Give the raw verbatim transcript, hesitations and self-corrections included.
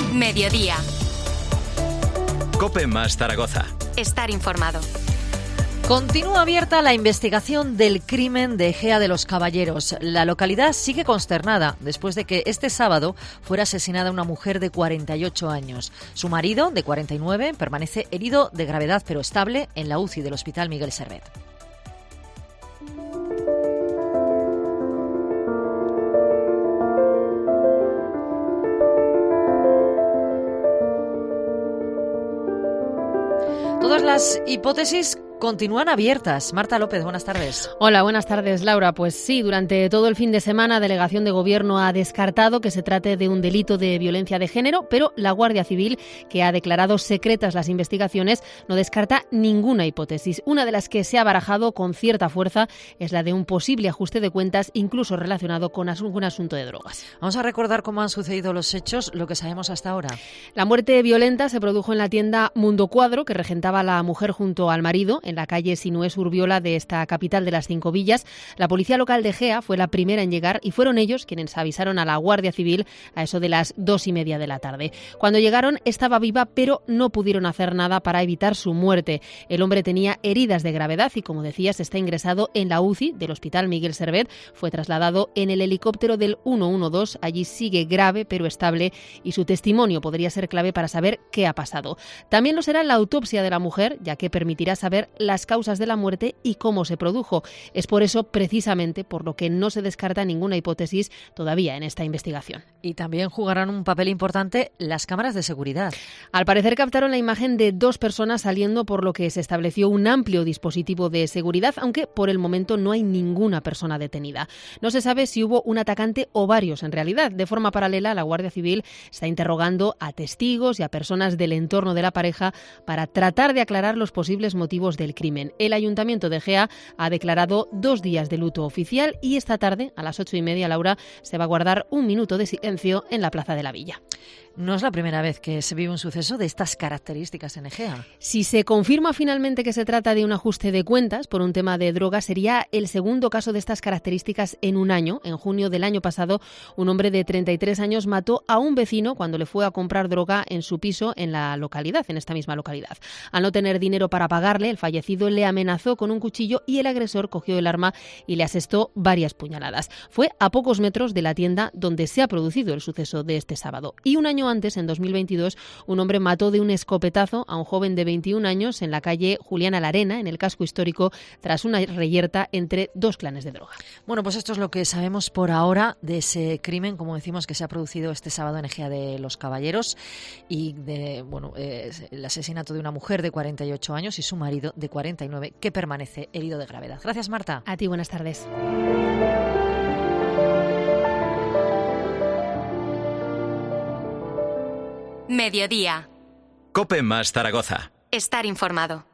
Mediodía. COPE más Zaragoza. Estar informado. Continúa abierta la investigación del crimen de Ejea de los Caballeros. La localidad sigue consternada después de que este sábado fuera asesinada una mujer de cuarenta y ocho años. Su marido, de cuarenta y nueve, permanece herido de gravedad pero estable en la U C I del Hospital Miguel Servet. Todas las hipótesis continúan abiertas. Marta López, buenas tardes. Hola, buenas tardes, Laura. Pues sí, durante todo el fin de semana, Delegación de Gobierno ha descartado que se trate de un delito de violencia de género, pero la Guardia Civil, que ha declarado secretas las investigaciones, no descarta ninguna hipótesis. Una de las que se ha barajado con cierta fuerza es la de un posible ajuste de cuentas, incluso relacionado con algún asunto de drogas. Vamos a recordar cómo han sucedido los hechos, lo que sabemos hasta ahora. La muerte violenta se produjo en la tienda Mundo Cuadro, que regentaba la mujer junto al marido, en la calle Sinués Urbiola de esta capital de las Cinco Villas. La policía local de Ejea fue la primera en llegar y fueron ellos quienes avisaron a la Guardia Civil a eso de las dos y media de la tarde. Cuando llegaron estaba viva, pero no pudieron hacer nada para evitar su muerte. El hombre tenía heridas de gravedad y, como decías, está ingresado en la U C I del Hospital Miguel Servet. Fue trasladado en el helicóptero del ciento doce. Allí sigue grave pero estable y su testimonio podría ser clave para saber qué ha pasado. También lo será la autopsia de la mujer, ya que permitirá saber las causas de la muerte y cómo se produjo. Es por eso, precisamente, por lo que no se descarta ninguna hipótesis todavía en esta investigación. Y también jugarán un papel importante las cámaras de seguridad. Al parecer captaron la imagen de dos personas saliendo, por lo que se estableció un amplio dispositivo de seguridad, aunque por el momento no hay ninguna persona detenida. No se sabe si hubo un atacante o varios en realidad. De forma paralela, la Guardia Civil está interrogando a testigos y a personas del entorno de la pareja para tratar de aclarar los posibles motivos del crimen. El Ayuntamiento de Ejea ha declarado dos días de luto oficial y esta tarde, a las ocho y media, Laura, se va a guardar un minuto de silencio en la Plaza de la Villa. No es la primera vez que se vive un suceso de estas características en Ejea. Si se confirma finalmente que se trata de un ajuste de cuentas por un tema de droga, sería el segundo caso de estas características en un año. En junio del año pasado, un hombre de treinta y tres años mató a un vecino cuando le fue a comprar droga en su piso en la localidad, en esta misma localidad. Al no tener dinero para pagarle, el fallecido le amenazó con un cuchillo y el agresor cogió el arma y le asestó varias puñaladas. Fue a pocos metros de la tienda donde se ha producido el suceso de este sábado. Y un año antes, en dos mil veintidós, un hombre mató de un escopetazo a un joven de veintiún años en la calle Juliana Larena, en el casco histórico, tras una reyerta entre dos clanes de droga. Bueno, pues esto es lo que sabemos por ahora de ese crimen, como decimos, que se ha producido este sábado en Ejea de los Caballeros y de, bueno, eh, el asesinato de una mujer de cuarenta y ocho años y su marido de cuarenta y nueve, que permanece herido de gravedad. Gracias, Marta. A ti, buenas tardes. Mediodía. COPE más Zaragoza. Estar informado.